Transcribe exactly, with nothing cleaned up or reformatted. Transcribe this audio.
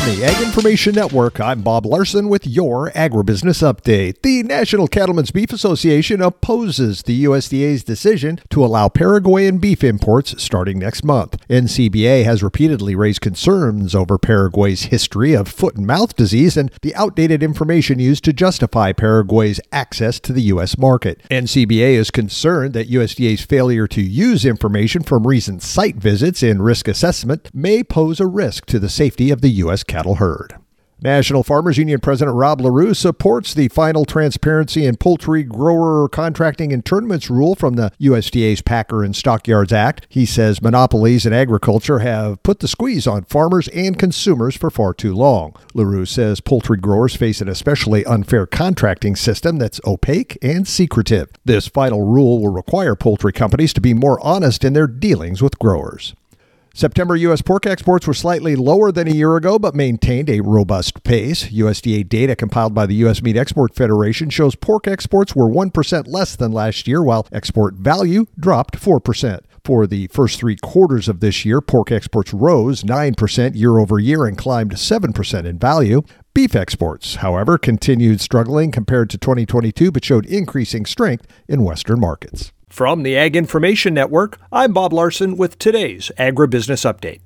the Ag Information Network, I'm Bob Larson with your Agribusiness Update. The National Cattlemen's Beef Association opposes the U S D A's decision to allow Paraguayan beef imports starting next month. N C B A has repeatedly raised concerns over Paraguay's history of foot and mouth disease and the outdated information used to justify Paraguay's access to the U S market. N C B A is concerned that U S D A's failure to use information from recent site visits in risk assessment may pose a risk to the safety of the U S cattle herd. National Farmers Union President Rob LaRue supports the final transparency in poultry grower contracting and tournaments rule from the U S D A's Packer and Stockyards Act. He says monopolies in agriculture have put the squeeze on farmers and consumers for far too long. LaRue says poultry growers face an especially unfair contracting system that's opaque and secretive. This final rule will require poultry companies to be more honest in their dealings with growers. September U S pork exports were slightly lower than a year ago, but maintained a robust pace. U S D A data compiled by the U S Meat Export Federation shows pork exports were one percent less than last year, while export value dropped four percent. For the first three quarters of this year, pork exports rose nine percent year over year and climbed seven percent in value. Beef exports, however, continued struggling compared to twenty twenty-two, but showed increasing strength in Western markets. From the Ag Information Network, I'm Bob Larson with today's Agribusiness Update.